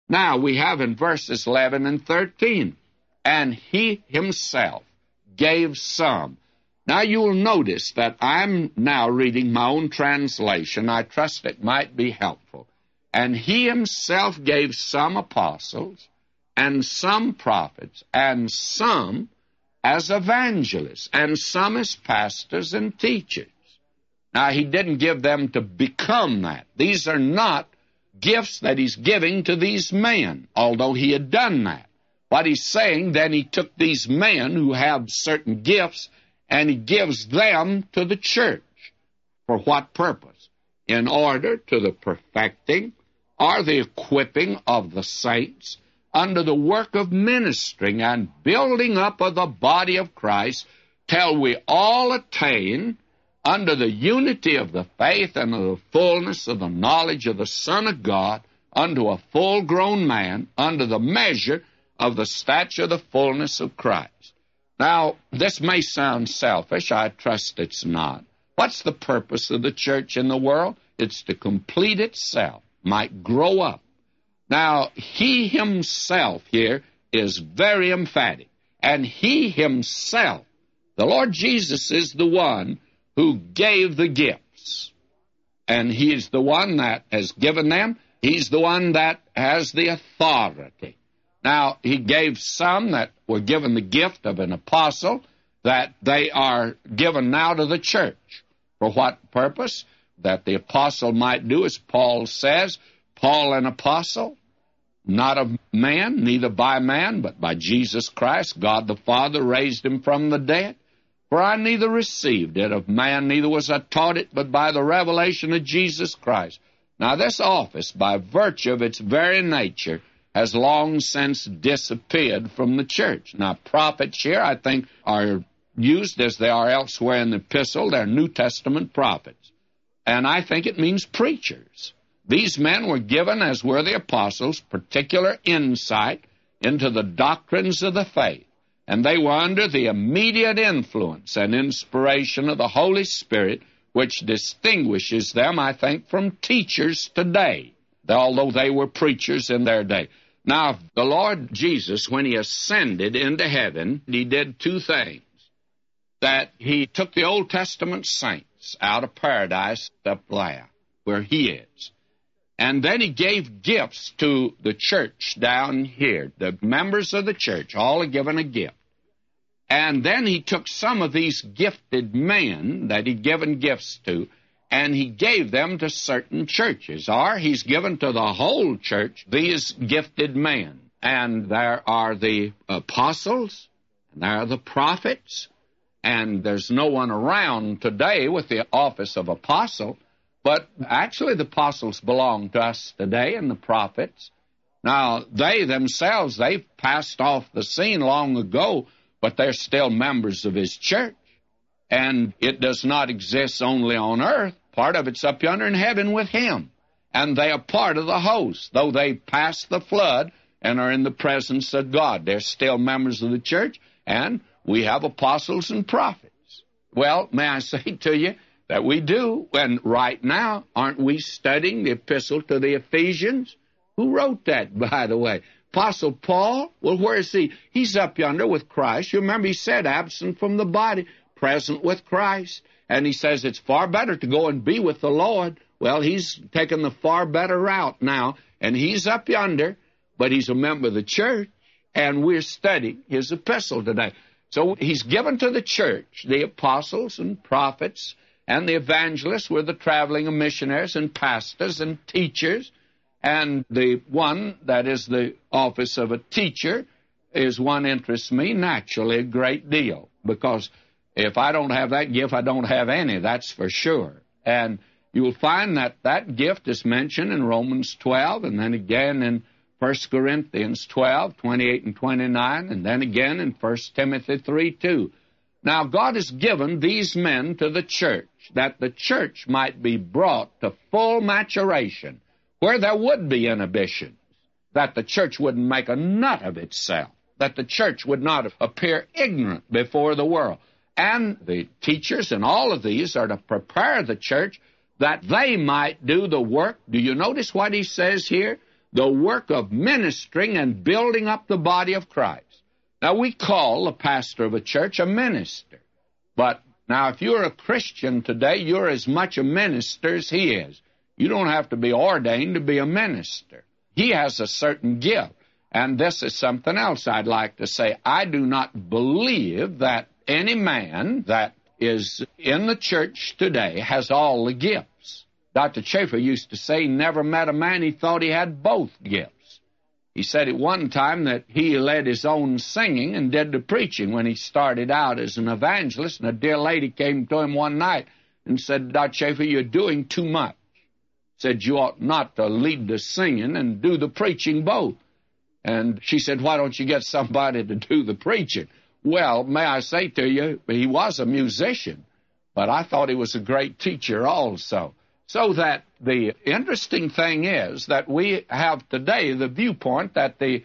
Now, we have in verses 11 and 13, and he himself gave some. Now, you'll notice that I'm now reading my own translation. I trust it might be helpful. And he himself gave some apostles, and some prophets, and some as evangelists, and some as pastors and teachers. Now, he didn't give them to become that. These are not gifts that he's giving to these men, although he had done that. What he's saying, then he took these men who have certain gifts, and he gives them to the church. For what purpose? In order to the perfecting or the equipping of the saints under the work of ministering and building up of the body of Christ, till we all attain under the unity of the faith and of the fullness of the knowledge of the Son of God, unto a full-grown man, under the measure of the stature of the fullness of Christ. Now, this may sound selfish. I trust it's not. What's the purpose of the church in the world? It's to complete itself, might grow up. Now, he himself here is very emphatic. And he himself, the Lord Jesus, is the one who gave the gifts. And he's the one that has given them. He's the one that has the authority. Now, he gave some that were given the gift of an apostle, that they are given now to the church. For what purpose? That the apostle might do, as Paul says, Paul an apostle, not of man, neither by man, but by Jesus Christ. God the Father raised him from the dead. For I neither received it of man, neither was I taught it, but by the revelation of Jesus Christ. Now, this office, by virtue of its very nature, has long since disappeared from the church. Now, prophets here, I think, are used as they are elsewhere in the epistle. They're New Testament prophets. And I think it means preachers. These men were given, as were the apostles, particular insight into the doctrines of the faith. And they were under the immediate influence and inspiration of the Holy Spirit, which distinguishes them, I think, from teachers today, although they were preachers in their day. Now, the Lord Jesus, when he ascended into heaven, he did two things. That he took the Old Testament saints out of paradise up there, where he is. And then he gave gifts to the church down here. The members of the church all are given a gift. And then he took some of these gifted men that he'd given gifts to, and he gave them to certain churches. Or he's given to the whole church these gifted men. And there are the apostles, and there are the prophets, and there's no one around today with the office of apostle. But actually, the apostles belong to us today, and the prophets. Now, they themselves, they've passed off the scene long ago, but they're still members of his church. And it does not exist only on earth. Part of it's up yonder in heaven with him. And they are part of the host. Though they passed the flood and are in the presence of God, they're still members of the church, and we have apostles and prophets. Well, may I say to you, that we do, and right now, aren't we studying the epistle to the Ephesians? Who wrote that, by the way? Apostle Paul? Well, where is he? He's up yonder with Christ. You remember he said, absent from the body, present with Christ. And he says it's far better to go and be with the Lord. Well, he's taken the far better route now, and he's up yonder, but he's a member of the church, and we're studying his epistle today. So he's given to the church the apostles and prophets, and the evangelists were the traveling missionaries and pastors and teachers. And the one that is the office of a teacher is one interests me naturally a great deal. Because if I don't have that gift, I don't have any, that's for sure. And you'll find that that gift is mentioned in Romans 12, and then again in 1 Corinthians 12, 28 and 29, and then again in 1 Timothy 3:2. Now, God has given these men to the church, that the church might be brought to full maturation, where there would be inhibitions, that the church wouldn't make a nut of itself, that the church would not appear ignorant before the world. And the teachers and all of these are to prepare the church that they might do the work. Do you notice what he says here? the work of ministering and building up the body of Christ. Now, we call the pastor of a church a minister. But now, if you're a Christian today, you're as much a minister as he is. You don't have to be ordained to be a minister. He has a certain gift. And this is something else I'd like to say. I do not believe that any man that is in the church today has all the gifts. Dr. Chafer used to say he never met a man he thought he had both gifts. He said at one time that he led his own singing and did the preaching when he started out as an evangelist, and a dear lady came to him one night and said, Dr. Chafer, you're doing too much. Said you ought not to lead the singing and do the preaching both. And she said, why don't you get somebody to do the preaching? Well, may I say to you, he was a musician, but I thought he was a great teacher also. So that the interesting thing is that we have today the viewpoint that the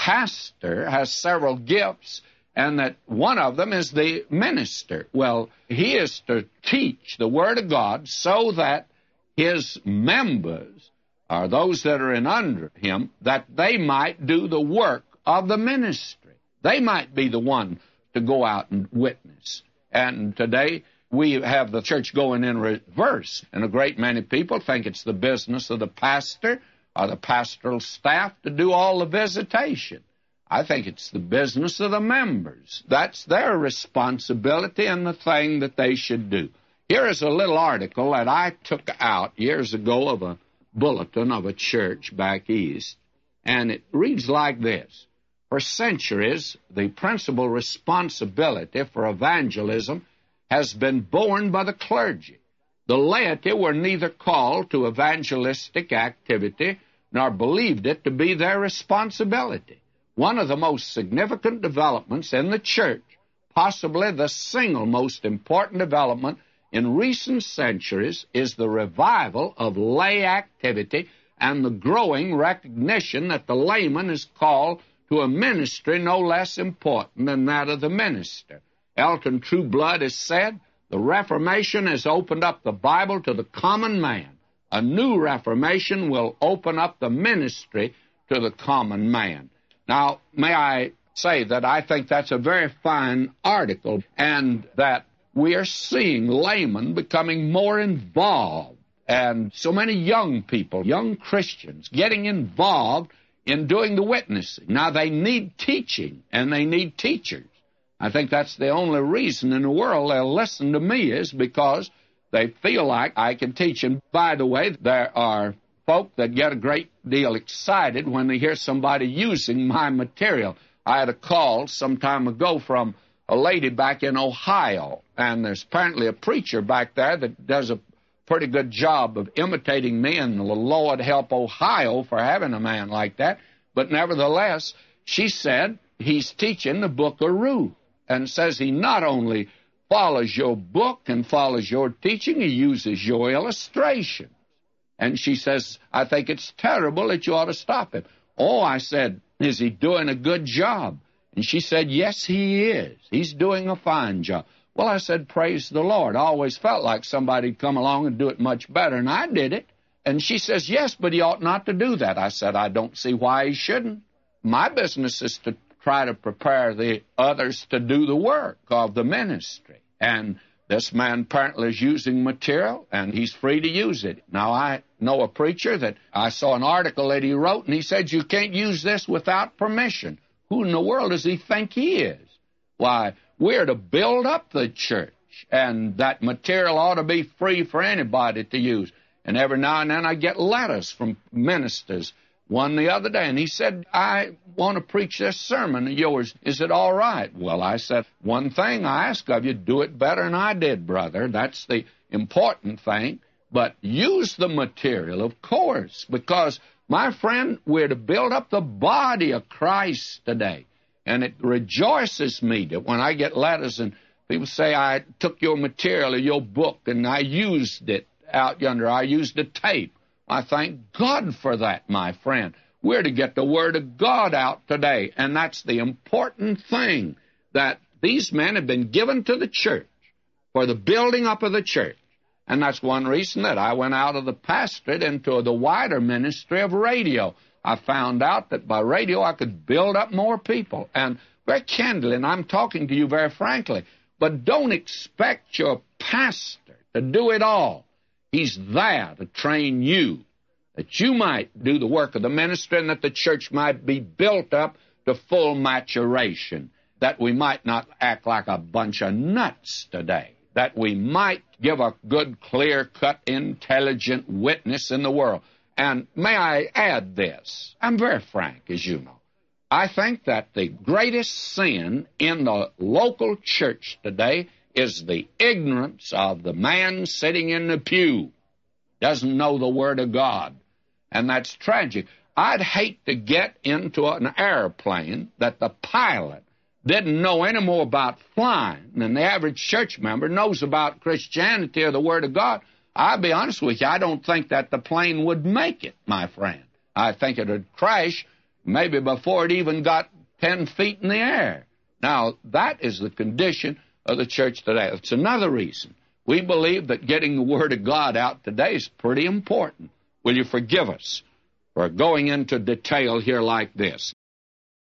pastor has several gifts and that one of them is the minister. Well, he is to teach the Word of God so that his members, or those that are in under him, that they might do the work of the ministry. They might be the one to go out and witness. And today we have the church going in reverse, and a great many people think it's the business of the pastor or the pastoral staff to do all the visitation. I think it's the business of the members. That's their responsibility and the thing that they should do. Here is a little article that I took out years ago of a bulletin of a church back east, and it reads like this. For centuries, the principal responsibility for evangelism has been borne by the clergy. The laity were neither called to evangelistic activity nor believed it to be their responsibility. One of the most significant developments in the church, possibly the single most important development in recent centuries, is the revival of lay activity and the growing recognition that the layman is called to a ministry no less important than that of the minister. Elton Trueblood has said, the Reformation has opened up the Bible to the common man. A new Reformation will open up the ministry to the common man. Now, may I say that I think that's a very fine article, and that we are seeing laymen becoming more involved, and so many young people, young Christians, getting involved in doing the witnessing. Now, they need teaching, and they need teachers. I think that's the only reason in the world they'll listen to me is because they feel like I can teach. And by the way, there are folk that get a great deal excited when they hear somebody using my material. I had a call some time ago from a lady back in Ohio, and there's apparently a preacher back there that does a pretty good job of imitating me, and the Lord help Ohio for having a man like that. But nevertheless, she said he's teaching the book of Ruth, and says he not only follows your book and follows your teaching, he uses your illustration. And she says, I think it's terrible that you ought to stop him. Oh, I said, is he doing a good job? And she said, yes, he is. He's doing a fine job. Well, I said, praise the Lord. I always felt like somebody'd come along and do it much better, and I did it. And she says, yes, but he ought not to do that. I said, I don't see why he shouldn't. My business is to try to prepare the others to do the work of the ministry. And this man apparently is using material, and he's free to use it. Now, I know a preacher that I saw an article that he wrote, and he said, you can't use this without permission. Who in the world does he think he is? Why, we're to build up the church, and that material ought to be free for anybody to use. And every now and then I get letters from ministers. One the other day, and he said, I want to preach this sermon of yours. Is it all right? Well, I said, one thing I ask of you, do it better than I did, brother. That's the important thing. But use the material, of course, because, my friend, we're to build up the body of Christ today. And it rejoices me that when I get letters and people say, I took your material or your book and I used it out yonder, I used a tape. I thank God for that, my friend. We're to get the Word of God out today, and that's the important thing, that these men have been given to the church for the building up of the church. And that's one reason that I went out of the pastorate into the wider ministry of radio. I found out that by radio I could build up more people. And very candidly, and I'm talking to you very frankly, but don't expect your pastor to do it all. He's there to train you, that you might do the work of the ministry and that the church might be built up to full maturation, that we might not act like a bunch of nuts today, that we might give a good, clear-cut, intelligent witness in the world. And may I add this? I'm very frank, as you know. I think that the greatest sin in the local church today is the ignorance of the man sitting in the pew. Doesn't know the Word of God. And that's tragic. I'd hate to get into an airplane that the pilot didn't know any more about flying than the average church member knows about Christianity or the Word of God. I'll be honest with you, I don't think that the plane would make it, my friend. I think it would crash maybe before it even got 10 feet in the air. Now, that is the condition of the church today. It's another reason. We believe that getting the Word of God out today is pretty important. Will you forgive us for going into detail here like this?